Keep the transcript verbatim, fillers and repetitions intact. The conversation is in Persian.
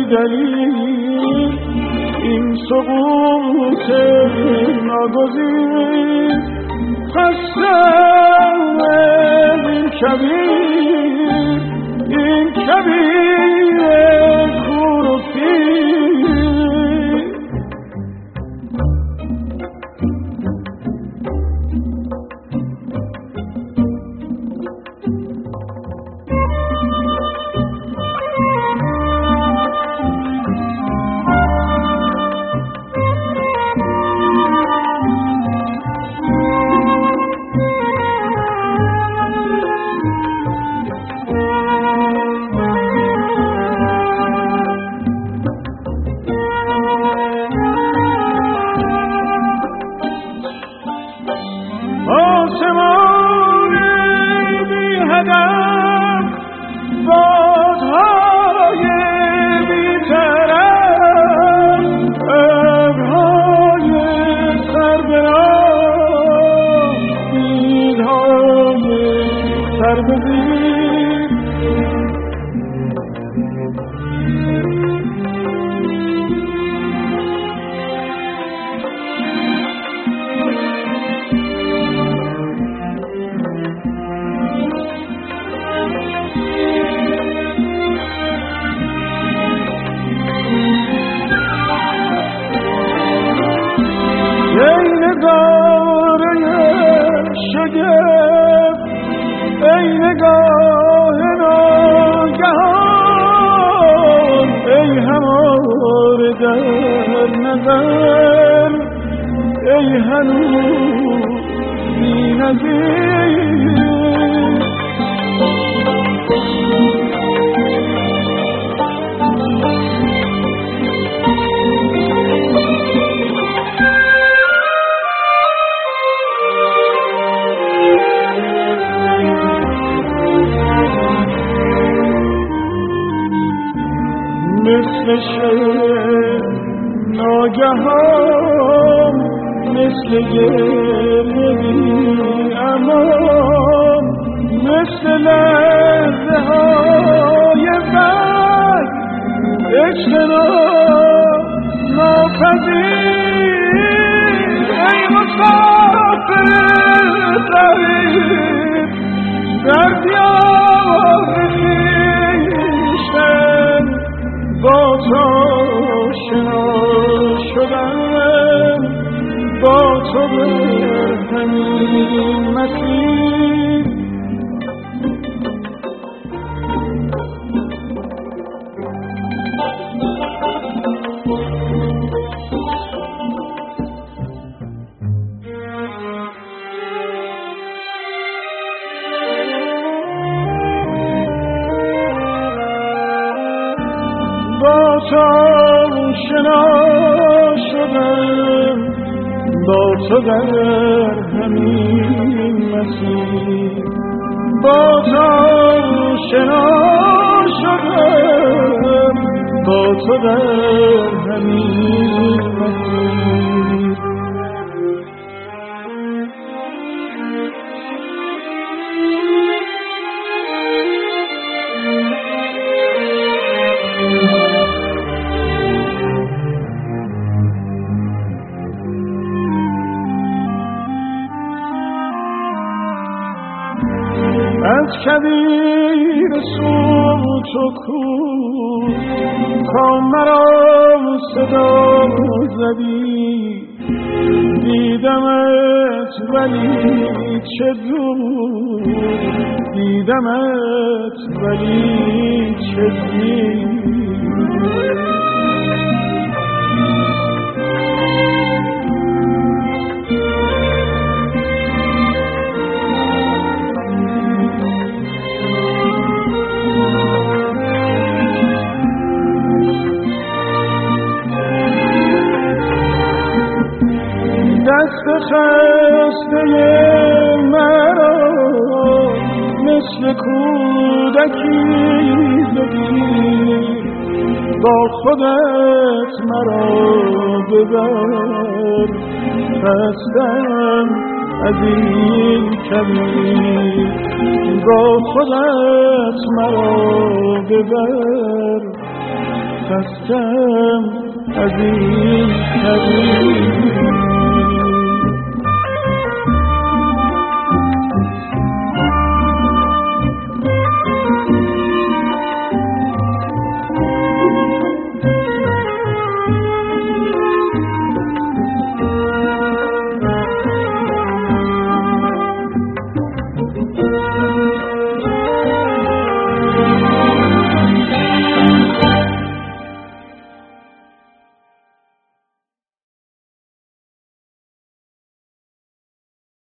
دلیل این سقوط ناگزیر خستم این کبیر این کبیر کور و پیر مثل شعر ناگهان مثل گریه بی امان مثل لحظه های بعد عشق ناپذیر ای مسافر غریب در دیار خویشتن با تو آشنا شدم با تو به همین مسیر با تو آشنا شدم با تو در همین مسیر با تو آشنا شدم با تو در همین مسیر از کبیر صوت و کور تا مرا صدا زدی دیدمت ولی چه دور دیدمت ولی چه دیر دست خسته مرا مثل کودکی بگیر با خودت مرا ببر خستم از این کبیر با خودت مرا ببر خستم از این طبیب.